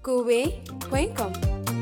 Kobe.com.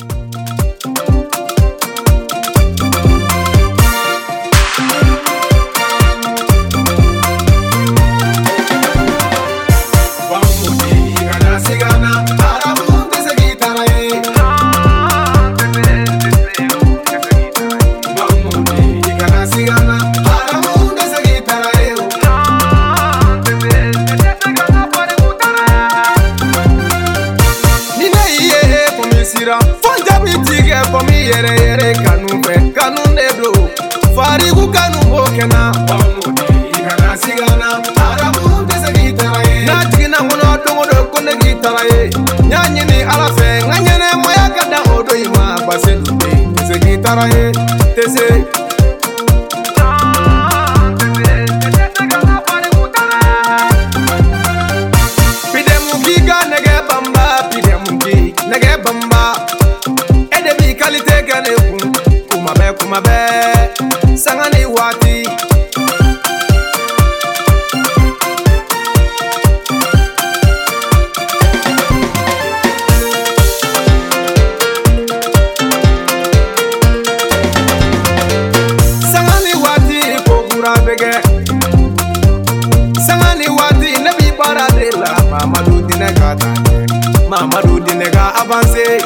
Yere kanu fe kanu neblo farigu kanu bokena bamudi igana sigana arabu dese gitaraye na tigina ngono dongo kone gitaraye nyanyi ni alafe nganyene moya kada odo ima base dube dese gitaraye dese pidemu giga nege bamba pidemu gi nege bamba kalite gane kuma be sangani wati sangani wati ko gura bege sangani wati nabi paradela Mamadou dinega avance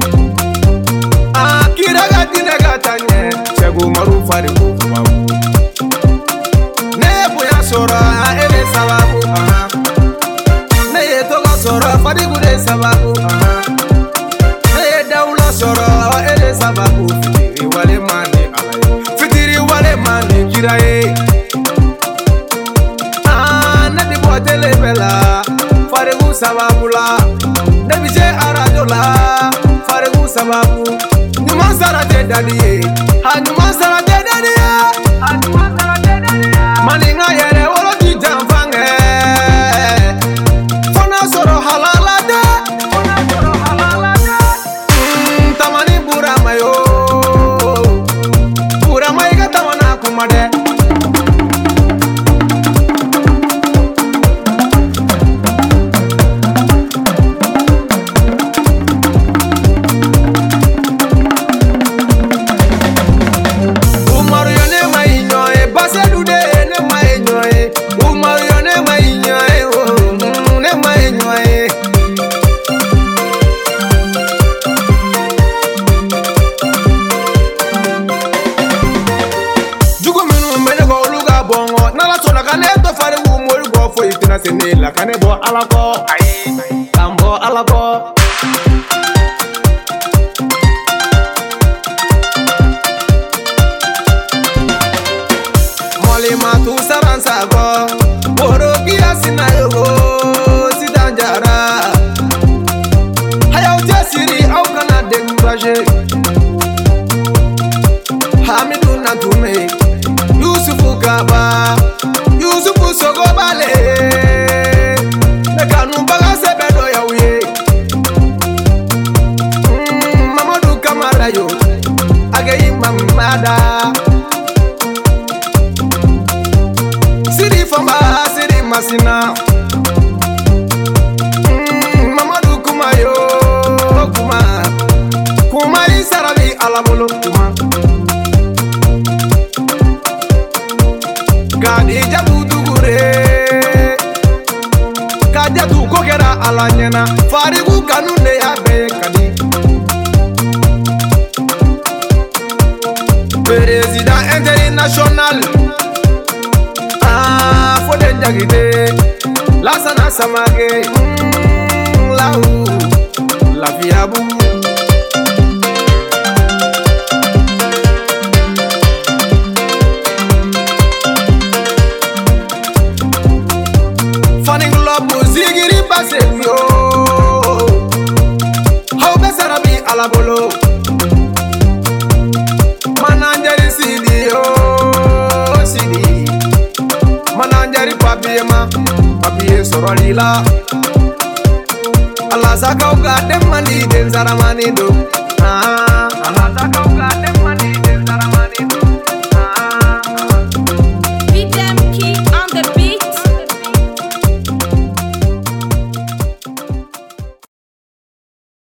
Kiraga dinega tanye Segu maru farigu kumabu Neye buya sora ele sababu Neye toga sora farigu de sababu Neye daula sora ele sababu Fitiri wale mani alaye Fitiri wale mani kiraye Nadi boatele bela Farigu sababu la Nebije arajola Farigu sababu Nyuma sarate dadiye Nyuma sarate dadiye Maninga yere wolo kijamfange Fona soro halalade Tamani buramayo Buramay ka tamana kumade Sene la kane bo alako ai tambo alako moli matu saransa go boro kia sinayo sidanjara hayaw jasiri au kana dengaje Hamidou Nantume Yusufu Gaba Yusufu Sogobale Mamadou Kamara yo Agayi Mamada Siri Famba Siri Masina Mamadou Kumayo Kuma Isarabi Alabolo Kuma Gadi Jabu Dugure Kajatu Kokera Alanyana Farigu Kanune Abe Kadi Président international Foden Jagide Lassana Samage Laou La Fiabou Fanning Love Zigiri Basebio How Besarabi Alabolo Mananjari CD CD Mananjari Papiye Sorolila Allah Zakau Gadem Mani Den Zaramani Do